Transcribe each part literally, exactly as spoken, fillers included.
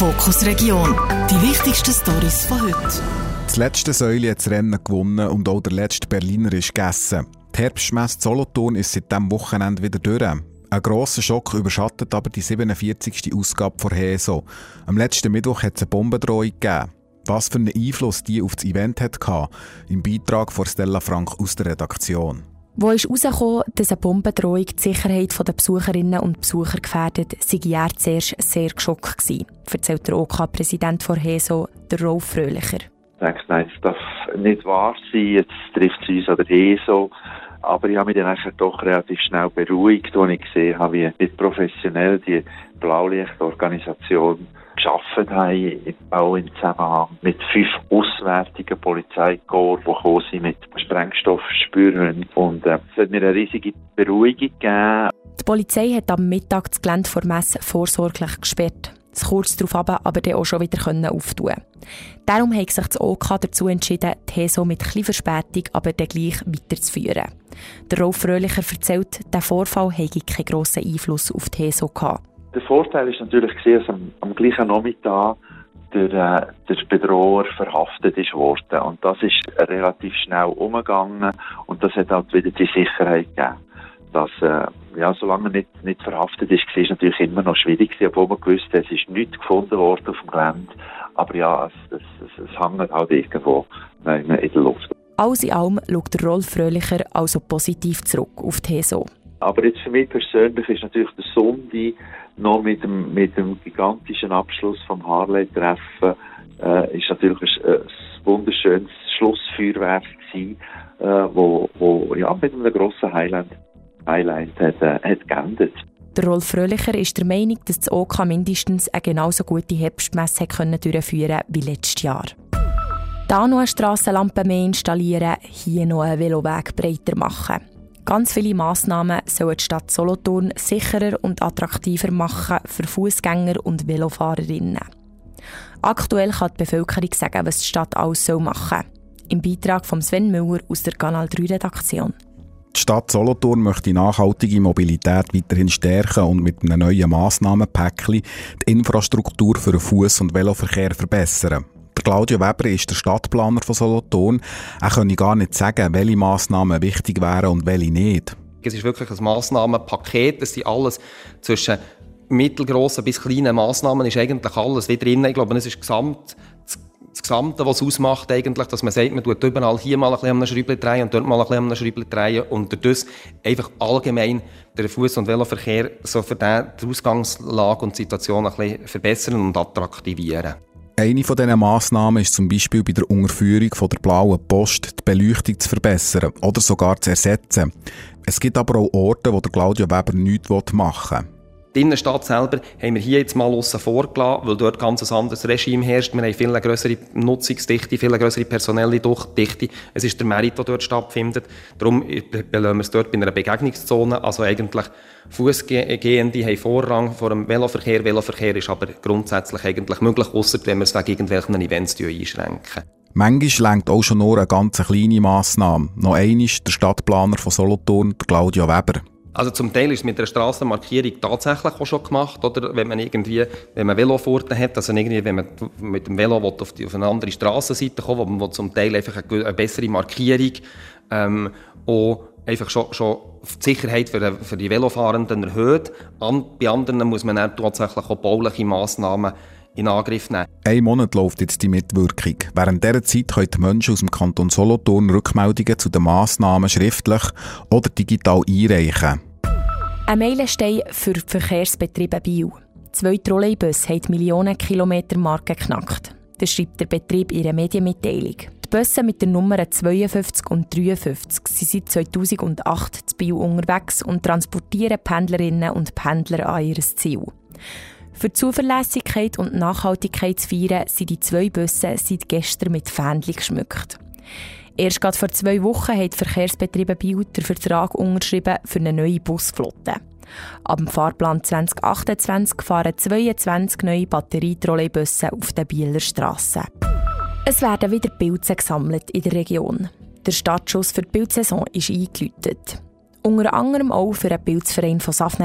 Fokus Region. Die wichtigsten Storys von heute. Das letzte Säule hat das Rennen gewonnen und auch der letzte Berliner ist gegessen. Die Herbstmesse Solothurn ist seit diesem Wochenende wieder durch. Ein grosser Schock überschattet aber die siebenundvierzigste Ausgabe von HESO. Am letzten Mittwoch hat es eine Bombendrohung gegeben. Was für einen Einfluss die auf das Event hatte, im Beitrag von Stella Frank aus der Redaktion. Wo ist herausgekommen, dass eine Bombendrohung die Sicherheit der Besucherinnen und Besucher gefährdet, sei er zuerst sehr geschockt gewesen, erzählt der OK-Präsident von HESO, der Rolf Fröhlicher. Ich denke, nein, das darf nicht wahr sein, jetzt trifft es uns an der HESO. Aber ich habe mich dann eigentlich doch relativ schnell beruhigt, als ich gesehen habe, wie, wie professionell die Blaulichtorganisation geschaffen haben, auch im Zusammenhang mit fünf auswärtigen Polizeikorps, die gekommen sind mit Sprengstoffspürhunden. Und äh, es hat mir eine riesige Beruhigung gegeben. Die Polizei hat am Mittag das Gelände vor Messe vorsorglich gesperrt. Das kurz darauf aber dann auch schon wieder auftun. Darum hat sich das OK dazu entschieden, die HESO mit etwas Verspätung aber dann gleich weiterzuführen. Der Rolf Fröhlicher erzählt, der Vorfall hätte keinen grossen Einfluss auf die HESO gehabt. Der Vorteil ist natürlich, dass am, am gleichen Nachmittag der, äh, der Bedroher verhaftet ist worden. Und das ist relativ schnell umgegangen und das hat halt wieder die Sicherheit gegeben. Dass, äh, ja, solange er nicht, nicht verhaftet ist, war es natürlich immer noch schwierig, obwohl man gewusst hat, es ist nichts gefunden worden auf dem Gelände. Aber ja, es, es, es, es hängt halt irgendwo in der Luft. Alles in allem schaut der Rolf Fröhlicher also positiv zurück auf die HESO. Aber jetzt für mich persönlich ist natürlich der Sonntag noch mit dem, mit dem gigantischen Abschluss vom Harley-Treffen äh, ist natürlich ein, ein wunderschönes Schlussfeuerwerk gewesen, äh, wo, wo ja, mit einem grossen Highlight, Highlight hat, äh, hat geendet. Der Rolf Fröhlicher ist der Meinung, dass das OK mindestens eine genauso gute Herbstmesse können durchführen wie letztes Jahr. Da noch eine Strassenlampe mehr installieren, hier noch einen Veloweg breiter machen. Ganz viele Massnahmen sollen die Stadt Solothurn sicherer und attraktiver machen für Fußgänger und Velofahrerinnen. Aktuell kann die Bevölkerung sagen, was die Stadt alles machen soll. Im Beitrag von Sven Müller aus der Kanal drei Redaktion. Die Stadt Solothurn möchte die nachhaltige Mobilität weiterhin stärken und mit einem neuen Massnahmenpäckchen die Infrastruktur für den Fuss- und Veloverkehr verbessern. Der Claudio Weber ist der Stadtplaner von Solothurn. Er könne gar nicht sagen, welche Massnahmen wichtig wären und welche nicht. Es ist wirklich ein Massnahmenpaket. Das sind alles zwischen mittelgrossen bis kleinen Massnahmen ist eigentlich alles wieder drin. Ich glaube, es ist gesamt, das Gesamte, was es ausmacht, eigentlich, dass man sagt, man tut überall hier mal ein bisschen an einem Schräubchen drehen und dort mal ein bisschen an einem Schräubchen drehen und dadurch einfach allgemein den Fuß- und Veloverkehr so für die Ausgangslage und Situation ein bisschen verbessern und attraktivieren. Eine von diesen Massnahmen ist zum Beispiel bei der Unterführung von der Blauen Post die Beleuchtung zu verbessern oder sogar zu ersetzen. Es gibt aber auch Orte, wo der Claudio Weber nichts machen will. Die Innenstadt selber haben wir hier jetzt mal aussen vor gelassen, weil dort ganz ein anderes Regime herrscht. Wir haben viel grössere Nutzungsdichte, viel grössere personelle Dichte. Es ist der Merit, der dort stattfindet. Darum belassen wir es dort bei einer Begegnungszone. Also eigentlich Fußgehende haben Vorrang vor dem Veloverkehr. Veloverkehr ist aber grundsätzlich eigentlich möglich, ausser wenn wir es wegen irgendwelchen Events einschränken. Manchmal reicht auch schon nur eine ganz kleine Massnahme. Noch einmal der Stadtplaner von Solothurn, Claudio Weber. Also zum Teil ist es mit der Strassenmarkierung tatsächlich auch schon gemacht, oder? Wenn man irgendwie, wenn man Velofurten hat, also irgendwie, wenn man mit dem Velo auf, die, auf eine andere Strassenseite kommt, wo man zum Teil einfach eine, eine bessere Markierung, ähm, auch einfach schon, schon die Sicherheit für, für die Velofahrenden erhöht. An, bei anderen muss man dann tatsächlich auch bauliche Massnahmen in Angriff nehmen. Ein Monat läuft jetzt die Mitwirkung. Während dieser Zeit können die Menschen aus dem Kanton Solothurn Rückmeldungen zu den Massnahmen schriftlich oder digital einreichen. Ein Meilenstein für die Verkehrsbetriebe Biel. Zwei Trolleybusse haben die Millionen-Kilometer-Marke geknackt. Das schreibt der Betrieb in ihrer Medienmitteilung. Die Busse mit den Nummern zweiundfünfzig und dreiundfünfzig sind seit zweitausendacht in Biel unterwegs und transportieren Pendlerinnen und Pendler an ihr Ziel. Für die Zuverlässigkeit und Nachhaltigkeit zu feiern, sind die zwei Busse seit gestern mit Fähnchen geschmückt. Erst gerade vor zwei Wochen haben die Verkehrsbetriebe Biel den Vertrag unterschrieben für eine neue Busflotte. Ab dem Fahrplan zwanzig achtundzwanzig fahren zweiundzwanzig neue Batterietrolleybusse auf den Bieler Strassen. Es werden wieder Pilze gesammelt in der Region. Der Startschuss für die Pilzsaison ist eingeläutet. Unter anderem auch für den Pilzverein von Safneren.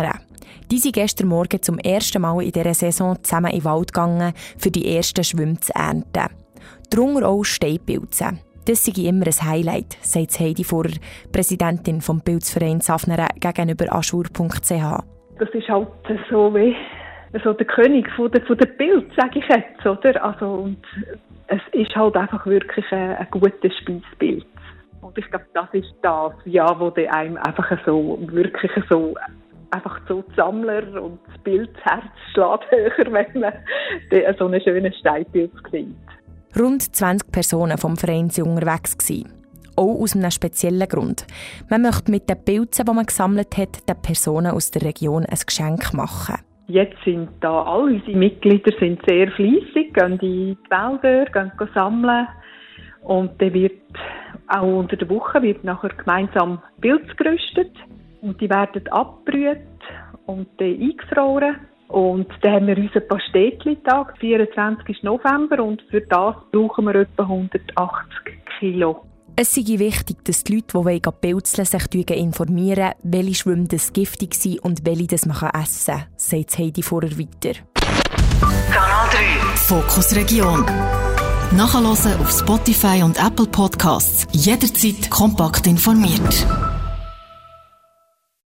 Die sind gestern Morgen zum ersten Mal in dieser Saison zusammen in den Wald gegangen, für die ersten Schwimmen zu ernten. Darunter auch Steinpilze. Das sei immer ein Highlight, sagt Heidi Vorer, Präsidentin des Pilzvereins Safnern gegenüber aschur punkt c h. Das ist halt so wie so der König von der, von der Pilze, sage ich jetzt, oder? Also, und es ist halt einfach wirklich ein, ein guter Speisepilz. Und ich glaube, das ist das, ja, wo der einem einfach so, wirklich so, einfach so die Sammler und das Pilzherz schlägt höher, wenn man so einen schönen Steinpilz sieht. Rund zwanzig Personen vom Verein waren unterwegs. Auch aus einem speziellen Grund. Man möchte mit den Pilzen, die man gesammelt hat, den Personen aus der Region ein Geschenk machen. Jetzt sind da alle unsere Mitglieder sind sehr fleissig, gehen in die Wälder, gehen sammeln. Und dann wird auch unter der Woche wird nachher gemeinsam Pilze gerüstet. Und die werden abgebrüht und dann eingefroren. Und dann haben wir unseren Pastetli-Tag, vierundzwanzigsten November, und für das brauchen wir etwa hundertachtzig Kilo. Es sei wichtig, dass die Leute, die pilzeln, sich informieren, welche Schwimmen giftig sind und welche das man essen kann, sagt Heidi Vorer weiter. Kanal drei Fokus Region. Nachhören auf Spotify und Apple Podcasts. Jederzeit kompakt informiert.